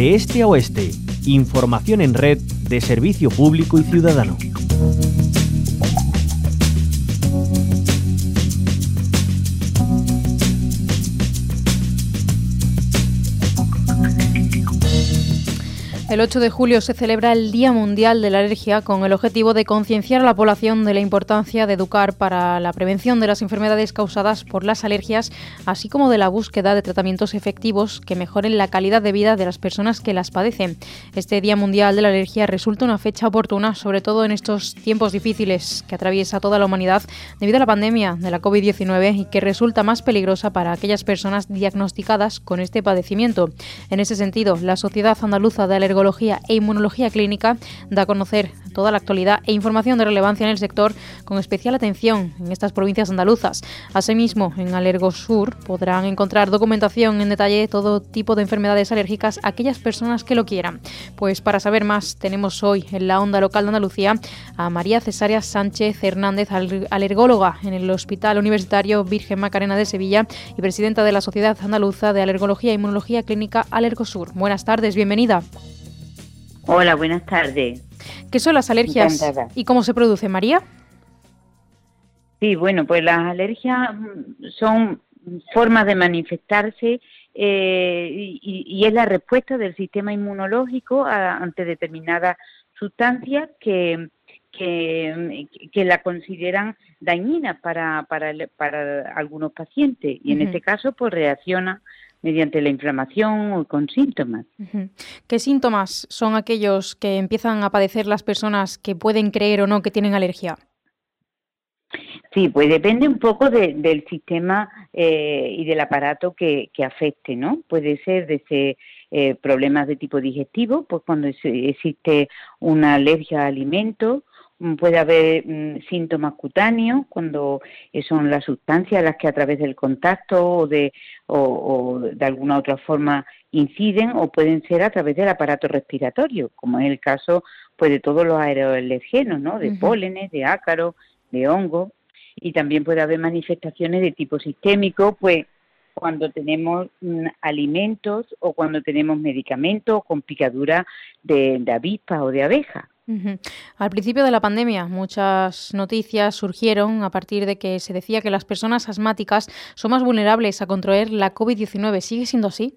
De este a oeste, información en red de servicio público y ciudadano. El 8 de julio se celebra el Día Mundial de la Alergia con el objetivo de concienciar a la población de la importancia de educar para la prevención de las enfermedades causadas por las alergias, así como de la búsqueda de tratamientos efectivos que mejoren la calidad de vida de las personas que las padecen. Este Día Mundial de la Alergia resulta una fecha oportuna, sobre todo en estos tiempos difíciles que atraviesa toda la humanidad debido a la pandemia de la COVID-19 y que resulta más peligrosa para aquellas personas diagnosticadas con este padecimiento. En ese sentido, la Sociedad Andaluza de Alergología e Inmunología Clínica da a conocer toda la actualidad e información de relevancia en el sector, con especial atención en estas provincias andaluzas. Asimismo, en Alergosur podrán encontrar documentación en detalle de todo tipo de enfermedades alérgicas a aquellas personas que lo quieran. Pues para saber más, tenemos hoy en la Onda Local de Andalucía a María Cesárea Sánchez Hernández, alergóloga en el Hospital Universitario Virgen Macarena de Sevilla y presidenta de la Sociedad Andaluza de Alergología e Inmunología Clínica Alergosur. Buenas tardes, bienvenida. Hola, buenas tardes. ¿Qué son las alergias Encantada. y cómo se produce, María? Sí, bueno, pues las alergias son formas de manifestarse y es la respuesta del sistema inmunológico ante determinadas sustancias que la consideran dañinas para algunos pacientes y en este caso pues reacciona mediante la inflamación o con síntomas. ¿Qué síntomas son aquellos que empiezan a padecer las personas que pueden creer o no que tienen alergia? Sí, pues depende un poco del sistema y del aparato que afecte, ¿no? Puede ser desde problemas de tipo digestivo, pues cuando existe una alergia a alimentos. Puede haber síntomas cutáneos cuando son las sustancias las que a través del contacto o de alguna otra forma inciden, o pueden ser a través del aparato respiratorio, como es el caso pues de todos los aeroalergenos, ¿no? De pólenes, de ácaros, de hongos, y también puede haber manifestaciones de tipo sistémico, pues cuando tenemos alimentos o cuando tenemos medicamentos con picadura de avispas o de abejas. Al principio de la pandemia, muchas noticias surgieron a partir de que se decía que las personas asmáticas son más vulnerables a contraer la COVID-19. ¿Sigue siendo así?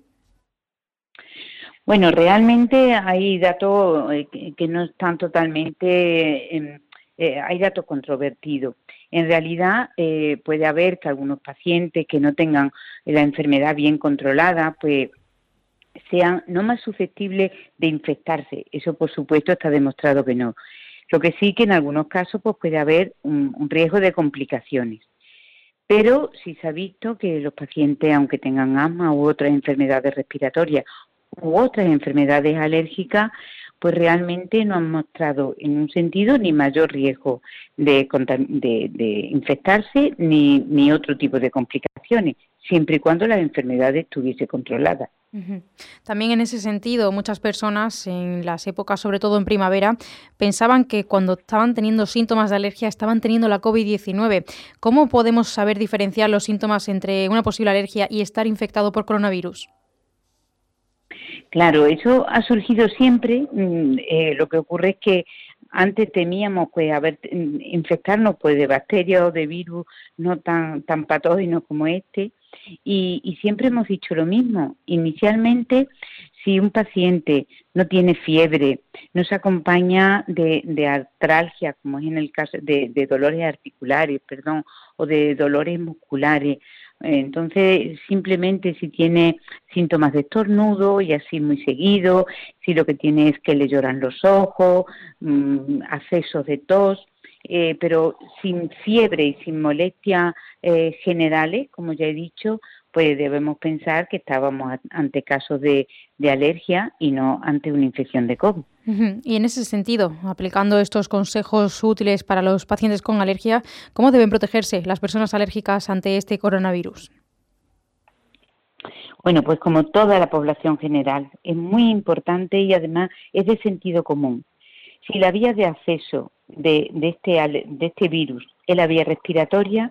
Bueno, realmente hay datos que no están totalmente... hay datos controvertidos. En realidad puede haber que algunos pacientes que no tengan la enfermedad bien controlada, pues sean no más susceptibles de infectarse. Eso, por supuesto, está demostrado que no. Lo que sí que en algunos casos pues puede haber un riesgo de complicaciones. Pero sí se ha visto que los pacientes, aunque tengan asma u otras enfermedades respiratorias u otras enfermedades alérgicas, pues realmente no han mostrado en un sentido ni mayor riesgo de infectarse ni otro tipo de complicaciones, siempre y cuando la enfermedad estuviese controlada. También en ese sentido, muchas personas en las épocas, sobre todo en primavera, pensaban que cuando estaban teniendo síntomas de alergia estaban teniendo la COVID-19. ¿Cómo podemos saber diferenciar los síntomas entre una posible alergia y estar infectado por coronavirus? Claro, eso ha surgido siempre. Lo que ocurre es que antes temíamos pues infectarnos pues de bacterias o de virus no tan patógenos como este, y siempre hemos dicho lo mismo. Inicialmente, si un paciente no tiene fiebre, no se acompaña de artralgia, como es en el caso de dolores articulares, o de dolores musculares, entonces simplemente si tiene síntomas de estornudo y así muy seguido, si lo que tiene es que le lloran los ojos, accesos de tos, pero sin fiebre y sin molestias generales, como ya he dicho, pues debemos pensar que estábamos ante casos de alergia y no ante una infección de COVID. Y en ese sentido, aplicando estos consejos útiles para los pacientes con alergia, ¿cómo deben protegerse las personas alérgicas ante este coronavirus? Bueno, pues como toda la población general, es muy importante y además es de sentido común. Si la vía de acceso de este virus es la vía respiratoria,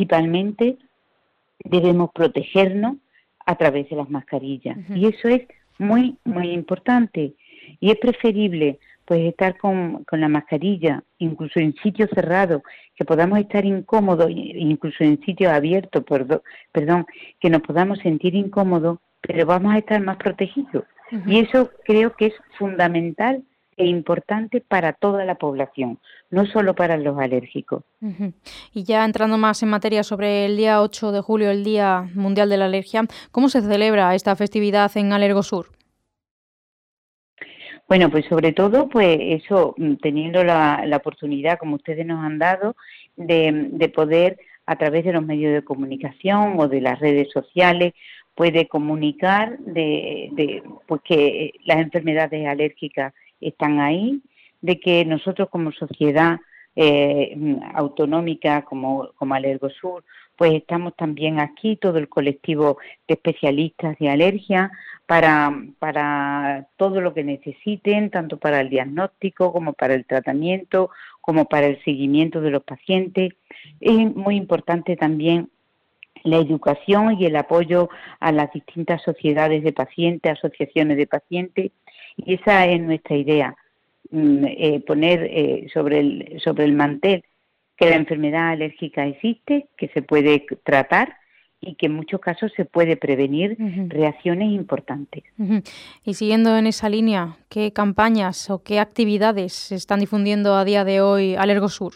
principalmente debemos protegernos a través de las mascarillas. Y eso es muy, muy importante. Y es preferible pues estar con la mascarilla, incluso en sitios cerrados, que podamos estar incómodos, incluso en sitios abiertos, perdón, que nos podamos sentir incómodos, pero vamos a estar más protegidos. Y eso creo que es fundamental e importante para toda la población, no solo para los alérgicos. Y ya entrando más en materia sobre el día 8 de julio, el Día Mundial de la Alergia, ¿cómo se celebra esta festividad en Alergosur? Bueno, pues sobre todo, pues eso, teniendo la oportunidad, como ustedes nos han dado, de poder, a través de los medios de comunicación o de las redes sociales, puede comunicar pues que las enfermedades alérgicas están ahí, de que nosotros como sociedad autonómica, como Alergosur, pues estamos también aquí, todo el colectivo de especialistas de alergia, para todo lo que necesiten, tanto para el diagnóstico como para el tratamiento, como para el seguimiento de los pacientes. Es muy importante también la educación y el apoyo a las distintas sociedades de pacientes, asociaciones de pacientes, y esa es nuestra idea, poner sobre el mantel que la enfermedad alérgica existe, que se puede tratar y que en muchos casos se puede prevenir reacciones importantes. Y siguiendo en esa línea, ¿qué campañas o qué actividades se están difundiendo a día de hoy Alergosur?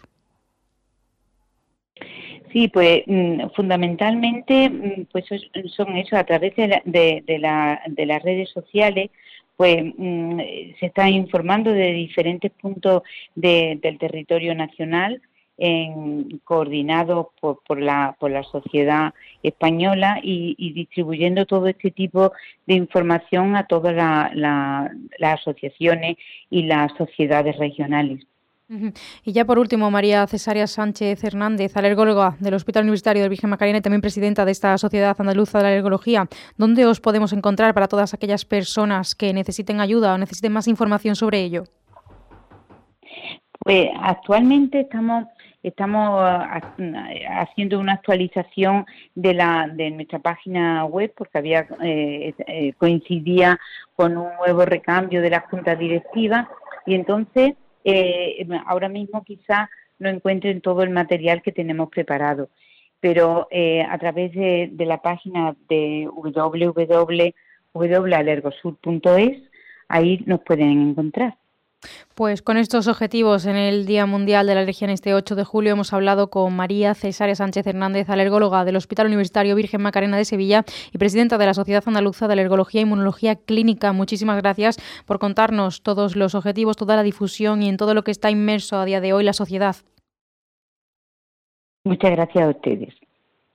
Sí, pues fundamentalmente pues son eso, a través de las redes sociales, pues se está informando de diferentes puntos del territorio nacional, coordinados por la sociedad española y distribuyendo todo este tipo de información a todas las asociaciones y las sociedades regionales. Y ya por último, María Cesárea Sánchez Hernández, alergóloga del Hospital Universitario de Virgen Macarena y también presidenta de esta Sociedad Andaluza de la Alergología. ¿Dónde os podemos encontrar para todas aquellas personas que necesiten ayuda o necesiten más información sobre ello? Pues actualmente estamos haciendo una actualización de nuestra página web porque coincidía con un nuevo recambio de la Junta Directiva y entonces ahora mismo quizás no encuentren todo el material que tenemos preparado, pero a través de la página de www.alergosur.es ahí nos pueden encontrar. Pues con estos objetivos en el Día Mundial de la Alergia en este 8 de julio hemos hablado con María Cesárea Sánchez Hernández, alergóloga del Hospital Universitario Virgen Macarena de Sevilla y presidenta de la Sociedad Andaluza de Alergología e Inmunología Clínica. Muchísimas gracias por contarnos todos los objetivos, toda la difusión y en todo lo que está inmerso a día de hoy la sociedad. Muchas gracias a ustedes.